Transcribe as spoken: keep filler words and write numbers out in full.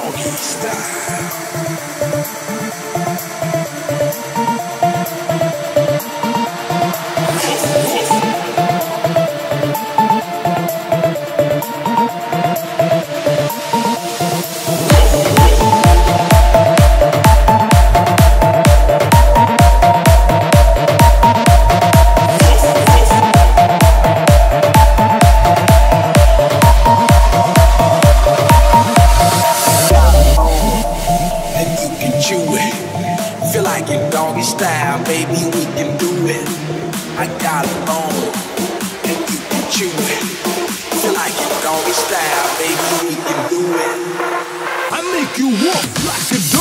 doggy style. Feel like in doggy style, baby, we can do it. I got a bone, and you can chew it. Feel like in doggy style, baby, we can do it. I make you walk like a dog.